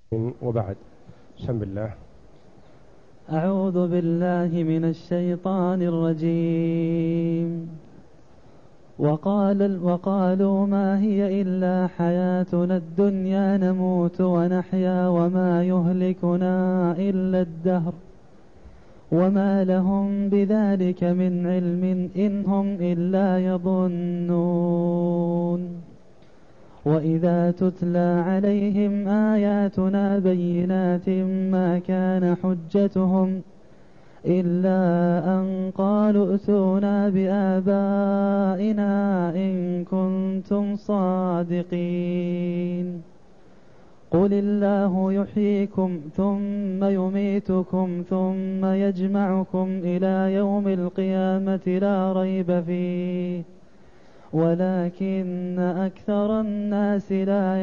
وبعد. بسم الله. أعوذ بالله من الشيطان الرجيم. وقالوا ما هي إلا حياتنا الدنيا نموت ونحيا وما يهلكنا إلا الدهر وما لهم بذلك من علم إن هم إلا يظنون. وإذا تتلى عليهم آياتنا بينات ما كان حجتهم إلا أن قالوا ائتونا بآبائنا إن كنتم صادقين. قل الله يحييكم ثم يميتكم ثم يجمعكم إلى يوم القيامة لا ريب فيه ولكن أكثر الناس لا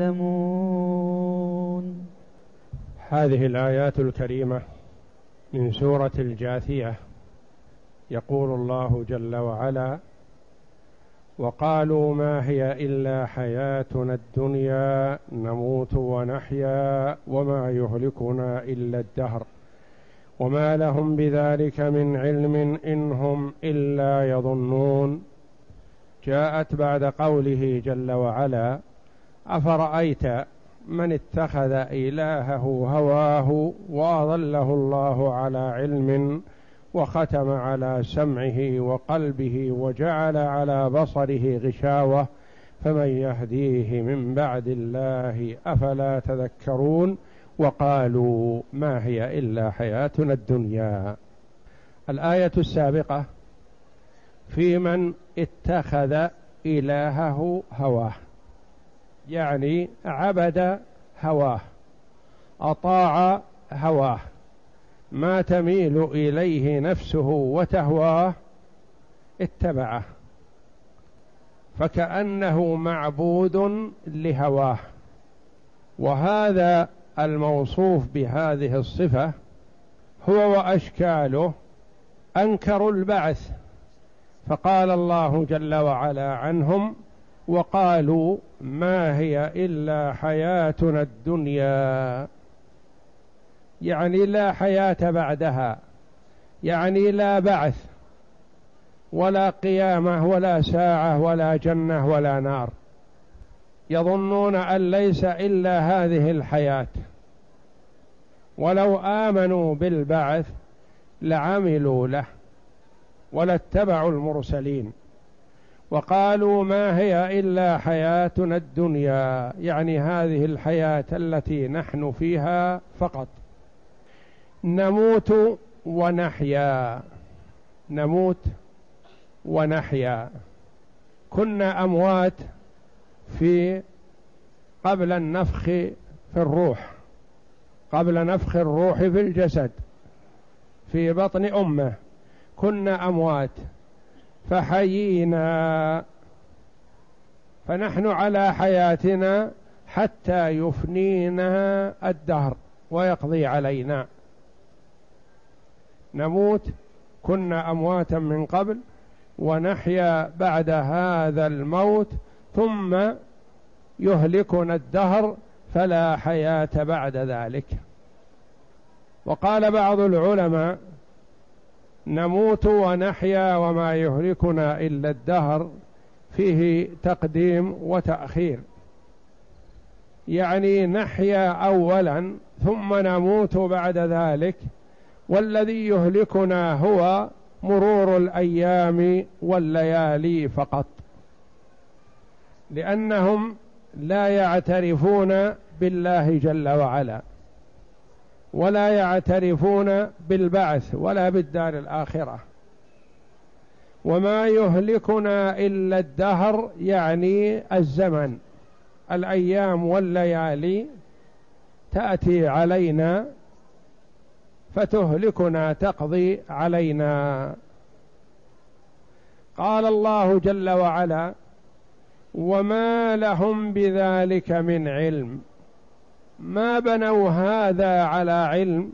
يعلمون. هذه الآيات الكريمة من سورة الجاثية. يقول الله جل وعلا: وقالوا ما هي إلا حياتنا الدنيا نموت ونحيا وما يهلكنا إلا الدهر وما لهم بذلك من علم إن هم إلا يظنون. جاءت بعد قوله جل وعلا: أفرأيت من اتخذ إلهه هواه وأضله الله على علم وختم على سمعه وقلبه وجعل على بصره غشاوة فمن يهديه من بعد الله أفلا تذكرون. وقالوا ما هي إلا حياتنا الدنيا. الآية السابقة في من اتخذ إلهه هواه، يعني عبد هواه، أطاع هواه، ما تميل إليه نفسه وتهواه اتبعه، فكأنه معبود لهواه. وهذا الموصوف بهذه الصفة هو وأشكاله أنكروا البعث، فقال الله جل وعلا عنهم: وقالوا ما هي إلا حياتنا الدنيا، يعني لا حياة بعدها، يعني لا بعث ولا قيامة ولا ساعة ولا جنة ولا نار. يظنون أن ليس إلا هذه الحياة، ولو آمنوا بالبعث لعملوا له ولاتبعوا المرسلين. وقالوا ما هي إلا حياتنا الدنيا، يعني هذه الحياة التي نحن فيها فقط، نموت ونحيا. نموت ونحيا، كنا أموات في قبل النفخ في الروح، قبل نفخ الروح في الجسد في بطن أمه كنا أموات، فحيينا، فنحن على حياتنا حتى يفنينا الدهر ويقضي علينا. نموت، كنا أمواتا من قبل، ونحيا بعد هذا الموت، ثم يهلكنا الدهر فلا حياة بعد ذلك. وقال بعض العلماء: نموت ونحيا وما يهلكنا إلا الدهر، فيه تقديم وتأخير، يعني نحيا أولا ثم نموت بعد ذلك، والذي يهلكنا هو مرور الأيام والليالي فقط، لأنهم لا يعترفون بالله جل وعلا ولا يعترفون بالبعث ولا بالدار الآخرة. وما يهلكنا إلا الدهر، يعني الزمن، الأيام والليالي تأتي علينا فتهلكنا، تقضي علينا. قال الله جل وعلا: وما لهم بذلك من علم. ما بنوا هذا على علم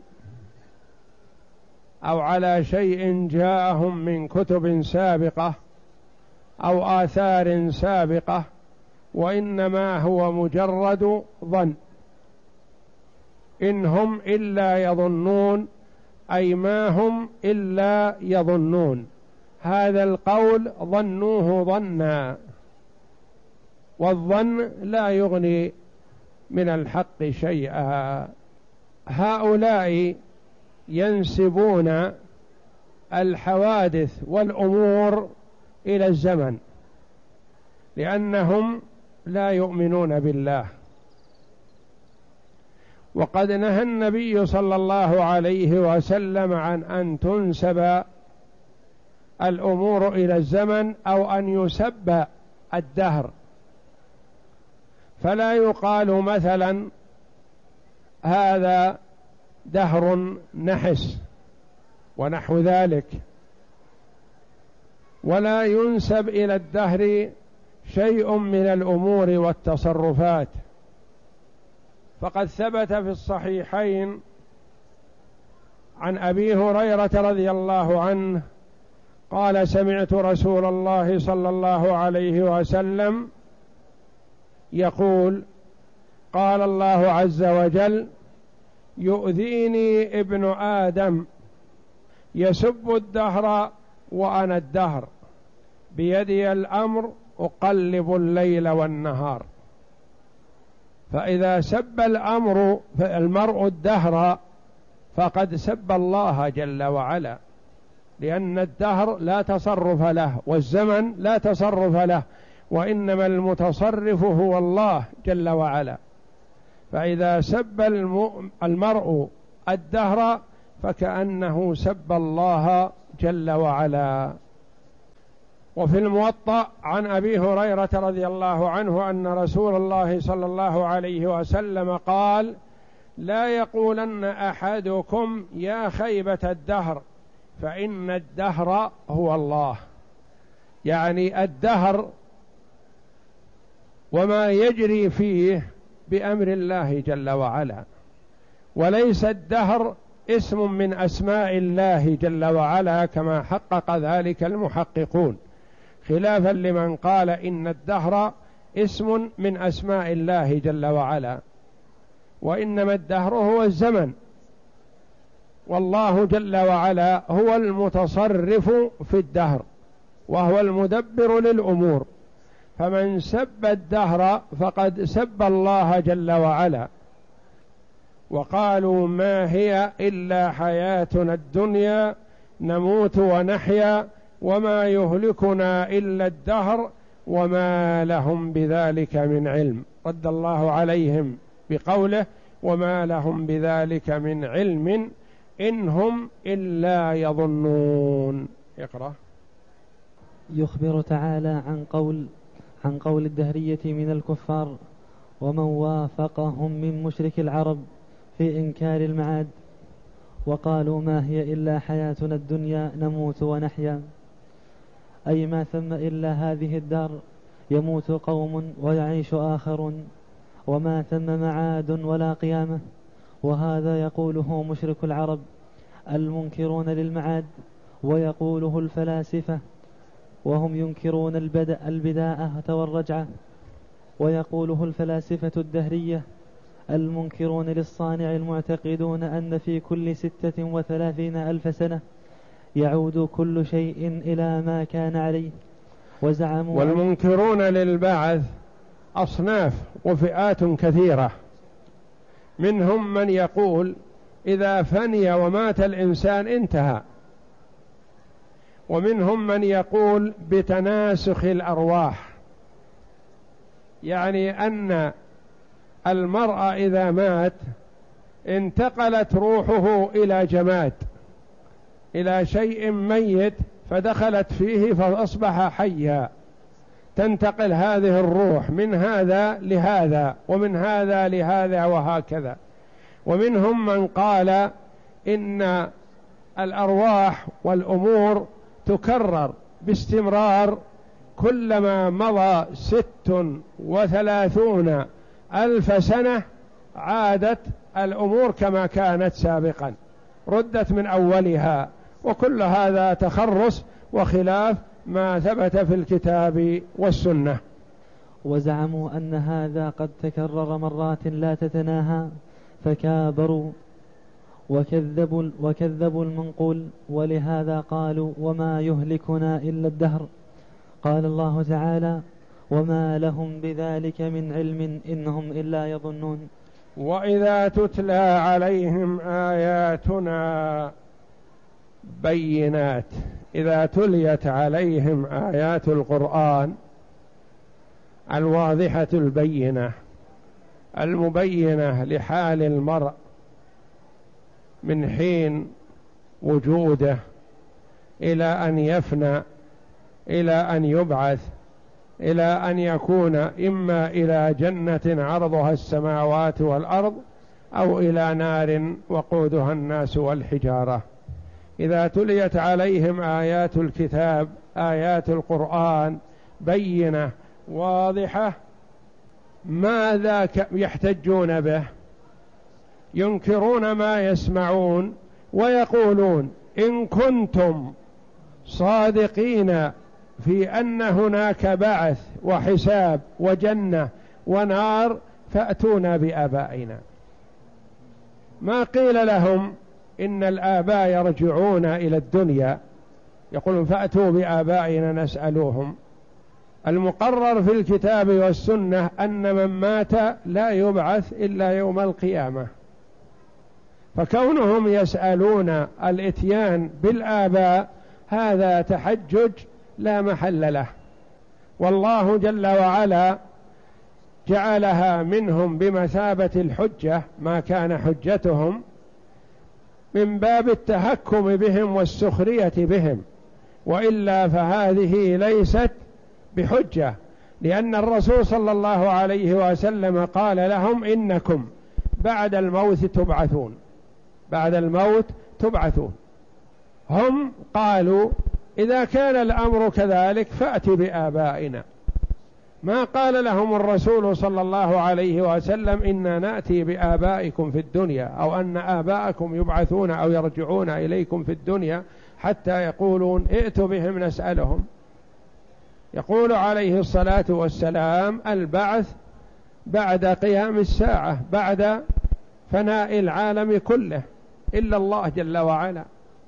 أو على شيء جاءهم من كتب سابقة أو آثار سابقة، وإنما هو مجرد ظن. إن هم إلا يظنون، أي ما هم إلا يظنون. هذا القول ظنوه ظنا، والظن لا يغني من الحق شيئا. هؤلاء ينسبون الحوادث والأمور إلى الزمن، لأنهم لا يؤمنون بالله. وقد نهى النبي صلى الله عليه وسلم عن أن تنسب الأمور إلى الزمن أو أن يسب الدهر، فلا يقال مثلا هذا دهر نحس ونحو ذلك، ولا ينسب إلى الدهر شيء من الأمور والتصرفات. فقد ثبت في الصحيحين عن أبي هريرة رضي الله عنه قال: سمعت رسول الله صلى الله عليه وسلم يقول: قال الله عز وجل: يؤذيني ابن آدم يسب الدهر وأنا الدهر، بيدي الأمر أقلب الليل والنهار. فإذا سب المرء الدهر فقد سب الله جل وعلا، لأن الدهر لا تصرف له والزمن لا تصرف له، وإنما المتصرف هو الله جل وعلا. فإذا سب المرء الدهر فكأنه سب الله جل وعلا. وفي الموطأ عن أبي هريرة رضي الله عنه أن رسول الله صلى الله عليه وسلم قال: لا يقولن أحدكم يا خيبة الدهر، فإن الدهر هو الله. يعني الدهر وما يجري فيه بأمر الله جل وعلا، وليس الدهر اسم من أسماء الله جل وعلا كما حقق ذلك المحققون، خلافا لمن قال إن الدهر اسم من أسماء الله جل وعلا، وإنما الدهر هو الزمن، والله جل وعلا هو المتصرف في الدهر وهو المدبر للأمور. فمن سب الدهر فقد سب الله جل وعلا. وقالوا: ما هي إلا حياتنا الدنيا نموت ونحيا وما يهلكنا إلا الدهر وما لهم بذلك من علم. رد الله عليهم بقوله: وما لهم بذلك من علم إن هم إلا يظنون. اقرأ. يخبر تعالى عن قول الدهرية من الكفار ومن وافقهم من مشرك العرب في إنكار المعاد، وقالوا: ما هي إلا حياتنا الدنيا نموت ونحيا، أي ما ثم إلا هذه الدار، يموت قوم ويعيش آخرون، وما ثم معاد ولا قيامة. وهذا يقوله مشرك العرب المنكرون للمعاد، ويقوله الفلاسفة وهم ينكرون البداءة والرجعة، ويقوله الفلاسفة الدهرية المنكرون للصانع المعتقدون أن في كل 36,000 سنة يعود كل شيء إلى ما كان عليه. وزعموا والمنكرون للبعث أصناف وفئات كثيرة، منهم من يقول إذا فني ومات الإنسان انتهى، ومنهم من يقول بتناسخ الأرواح، يعني أن المرء إذا مات انتقلت روحه إلى جماد، إلى شيء ميت، فدخلت فيه فأصبح حيا، تنتقل هذه الروح من هذا لهذا ومن هذا لهذا وهكذا. ومنهم من قال إن الأرواح والأمور تكرر باستمرار، كلما مضى 36,000 سنة عادت الأمور كما كانت سابقا، ردت من أولها. وكل هذا تخرص وخلاف ما ثبت في الكتاب والسنة. وزعموا أن هذا قد تكرر مرات لا تتناهى فكابروا وكذبوا المنقول، ولهذا قالوا وما يهلكنا إلا الدهر. قال الله تعالى وما لهم بذلك من علم إنهم إلا يظنون. وإذا تتلى عليهم آياتنا بينات، إذا تليت عليهم آيات القرآن الواضحة البينة المبينة لحال المرء من حين وجوده إلى أن يفنى، إلى أن يبعث، إلى أن يكون إما إلى جنة عرضها السماوات والأرض أو إلى نار وقودها الناس والحجارة. إذا تليت عليهم آيات الكتاب آيات القرآن بينة واضحة ماذا يحتجون به؟ ينكرون ما يسمعون ويقولون إن كنتم صادقين في أن هناك بعث وحساب وجنة ونار فأتونا بآبائنا. ما قيل لهم إن الآباء يرجعون إلى الدنيا، يقولون فأتوا بآبائنا نسألوهم. المقرر في الكتاب والسنة أن من مات لا يبعث إلا يوم القيامة، فكونهم يسألون الإتيان بالآباء هذا تحجج لا محل له، والله جل وعلا جعلها منهم بمثابة الحجة ما كان حجتهم من باب التهكم بهم والسخرية بهم، وإلا فهذه ليست بحجة، لأن الرسول صلى الله عليه وسلم قال لهم إنكم بعد الموت تبعثون، بعد الموت تبعثون. هم قالوا إذا كان الأمر كذلك فأت بآبائنا. ما قال لهم الرسول صلى الله عليه وسلم إنا نأتي بآبائكم في الدنيا أو أن آباءكم يبعثون أو يرجعون إليكم في الدنيا حتى يقولون ائتوا بهم نسألهم. يقول عليه الصلاة والسلام البعث بعد قيام الساعة، بعد فناء العالم كله إلا الله جل وعلا،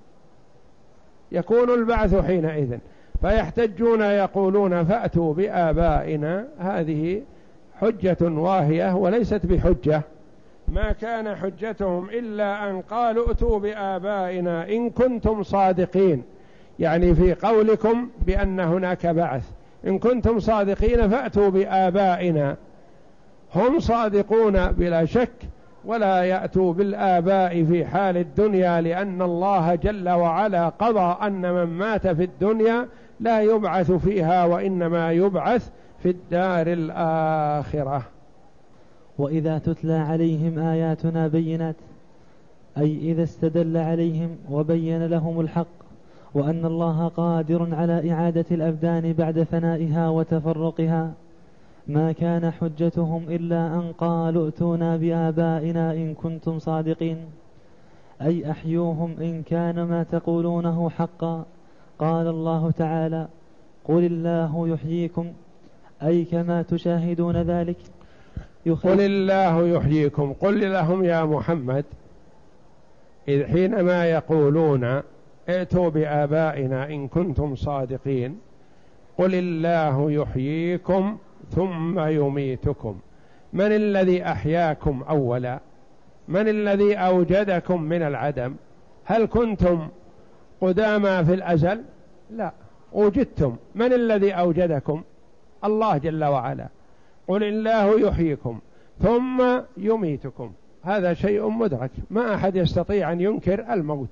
يكون البعث حينئذ. فيحتجون يقولون فأتوا بآبائنا، هذه حجة واهية وليست بحجة. ما كان حجتهم إلا أن قالوا ائتوا بآبائنا إن كنتم صادقين، يعني في قولكم بأن هناك بعث، إن كنتم صادقين فأتوا بآبائنا. هم صادقون بلا شك، ولا يأتوا بالآباء في حال الدنيا، لأن الله جل وعلا قضى أن من مات في الدنيا لا يبعث فيها، وإنما يبعث في الدار الآخرة. وإذا تتلى عليهم آياتنا بينات، أي إذا استدل عليهم وبين لهم الحق وأن الله قادر على إعادة الأبدان بعد فنائها وتفرقها، ما كان حجتهم إلا أن قالوا ائتونا بآبائنا إن كنتم صادقين، أي أحيوهم إن كان ما تقولونه حقا. قال الله تعالى قل الله يحييكم، أي كما تشاهدون ذلك. قل الله يحييكم، قل لهم يا محمد إذ حينما يقولون ائتوا بآبائنا إن كنتم صادقين، قل الله يحييكم ثم يميتكم. من الذي أحياكم أولا؟ من الذي أوجدكم من العدم؟ هل كنتم قدامى في الأزل؟ لا، وجدتم. من الذي أوجدكم؟ الله جل وعلا. قل الله يحييكم ثم يميتكم، هذا شيء مدرك، ما أحد يستطيع أن ينكر الموت.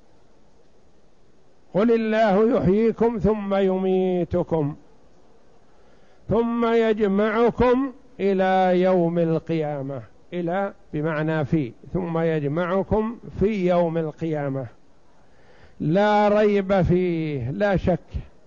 قل الله يحييكم ثم يميتكم ثم يجمعكم إلى يوم القيامة. إلى بمعنى في، ثم يجمعكم في يوم القيامة لا ريب فيه، لا شك.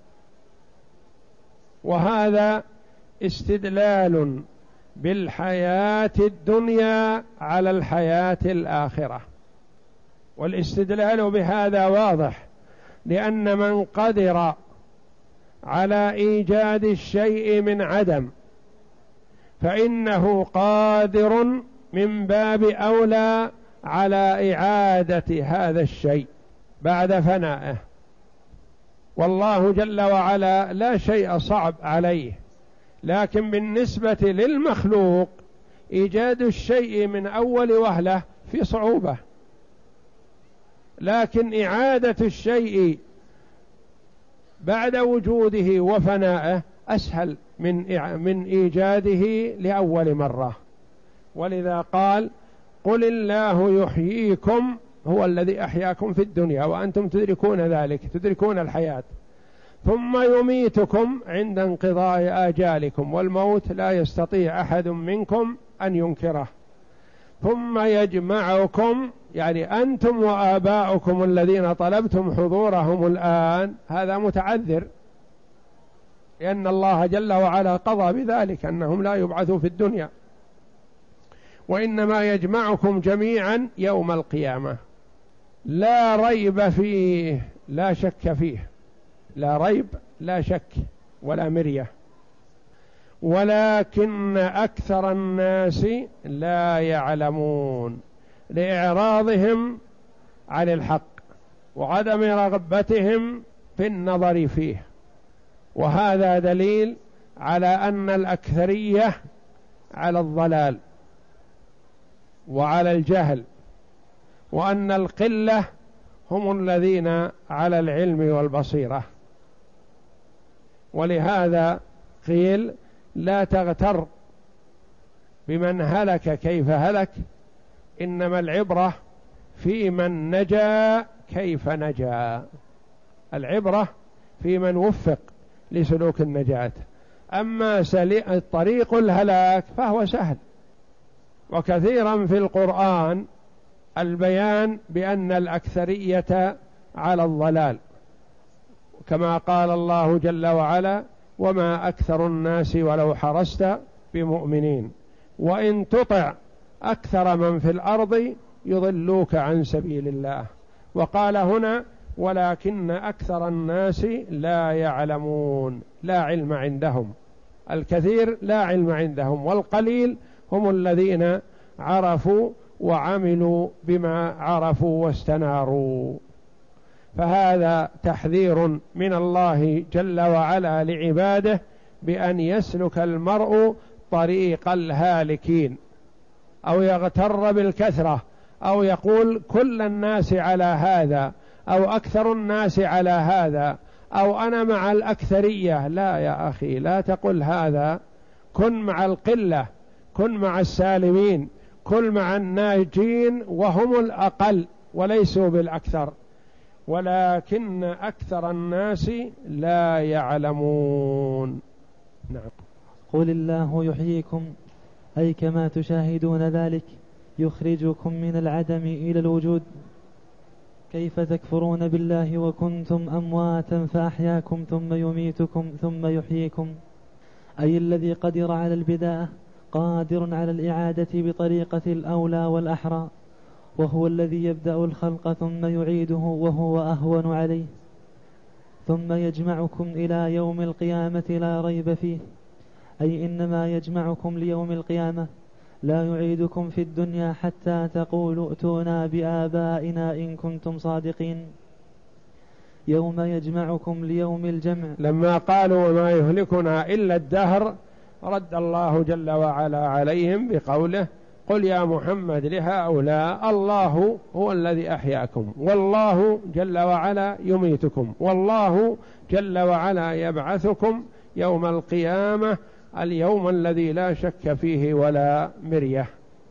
وهذا استدلال بالحياة الدنيا على الحياة الآخرة، والاستدلال بهذا واضح، لأن من قدر على إيجاد الشيء من عدم فإنه قادر من باب أولى على إعادة هذا الشيء بعد فنائه. والله جل وعلا لا شيء صعب عليه، لكن بالنسبة للمخلوق إيجاد الشيء من أول وهلة في صعوبة، لكن إعادة الشيء بعد وجوده وفنائه أسهل من إيجاده لأول مرة. ولذا قال قل الله يحييكم، هو الذي أحياكم في الدنيا وأنتم تدركون ذلك، تدركون الحياة، ثم يميتكم عند انقضاء آجالكم، والموت لا يستطيع أحد منكم أن ينكره، ثم يجمعكم، يعني أنتم وآباؤكم الذين طلبتم حضورهم الآن، هذا متعذر لأن الله جل وعلا قضى بذلك أنهم لا يبعثوا في الدنيا، وإنما يجمعكم جميعا يوم القيامة، لا ريب فيه، لا شك فيه، لا ريب لا شك ولا مرية، ولكن أكثر الناس لا يعلمون لإعراضهم عن الحق وعدم رغبتهم في النظر فيه. وهذا دليل على أن الأكثرية على الضلال وعلى الجهل، وأن القلة هم الذين على العلم والبصيرة. ولهذا قيل لا تغتر بمن هلك كيف هلك، إنما العبرة في من نجا كيف نجا، العبرة في من وفق لسلوك النجاة. أما طريق الهلاك فهو سهل، وكثيرا في القرآن البيان بأن الأكثرية على الضلال، كما قال الله جل وعلا وما أكثر الناس ولو حرصت بمؤمنين وإن تطع أكثر من في الأرض يضلوك عن سبيل الله. وقال هنا ولكن أكثر الناس لا يعلمون، لا علم عندهم، الكثير لا علم عندهم، والقليل هم الذين عرفوا وعملوا بما عرفوا واستناروا. فهذا تحذير من الله جل وعلا لعباده بأن يسلك المرء طريق الهالكين، أو يغتر بالكثرة، أو يقول كل الناس على هذا، أو أكثر الناس على هذا، أو أنا مع الأكثرية. لا يا أخي، لا تقل هذا، كن مع القلة، كن مع السالمين، كن مع الناجين وهم الأقل وليسوا بالأكثر. ولكن أكثر الناس لا يعلمون. نعم. قل الله يحييكم، أي كما تشاهدون ذلك يخرجكم من العدم إلى الوجود. كيف تكفرون بالله وكنتم أمواتا فأحياكم ثم يميتكم ثم يحييكم، أي الذي قدر على البداءة قادر على الإعادة بطريقة الأولى والأحرى، وهو الذي يبدأ الخلق ثم يعيده وهو أهون عليه، ثم يجمعكم إلى يوم القيامة لا ريب فيه، أي إنما يجمعكم ليوم القيامة، لا يعيدكم في الدنيا حتى تقولوا ائتونا بآبائنا إن كنتم صادقين. يوم يجمعكم ليوم الجمع. لما قالوا وما يهلكنا إلا الدهر، رد الله جل وعلا عليهم بقوله قل يا محمد لهؤلاء الله هو الذي أحياكم، والله جل وعلا يميتكم، والله جل وعلا يبعثكم يوم القيامة، اليوم الذي لا شك فيه ولا مرية.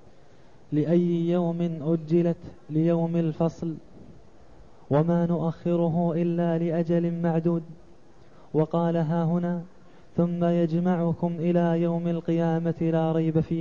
لأي يوم أجلت؟ ليوم الفصل، وما نؤخره إلا لأجل معدود. وقال ها هنا ثم يجمعكم إلى يوم القيامة لا ريب فيه،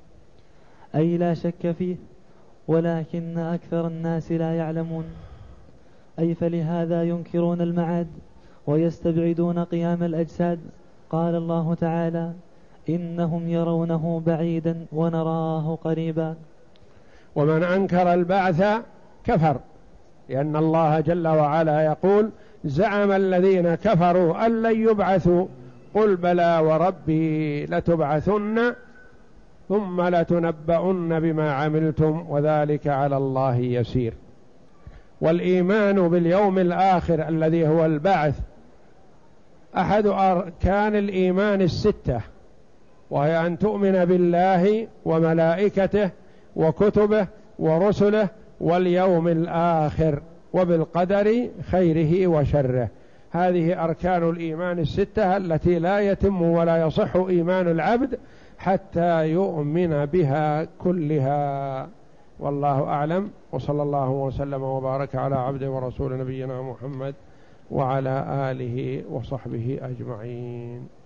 أي لا شك فيه، ولكن أكثر الناس لا يعلمون، أي فلهذا ينكرون المعاد ويستبعدون قيام الأجساد. قال الله تعالى إنهم يرونه بعيدا ونراه قريبا. ومن أنكر البعث كفر، لأن الله جل وعلا يقول زعم الذين كفروا أن لن يبعثوا قل بلى وربي لتبعثن ثم لتنبؤن بما عملتم وذلك على الله يسير. والإيمان باليوم الآخر الذي هو البعث أحد أركان الإيمان الستة، وهي أن تؤمن بالله وملائكته وكتبه ورسله واليوم الآخر وبالقدر خيره وشره. هذه أركان الإيمان الستة التي لا يتم ولا يصح إيمان العبد حتى يؤمن بها كلها. والله أعلم، وصلى الله وسلم وبارك على عبده ورسول نبينا محمد وعلى آله وصحبه أجمعين.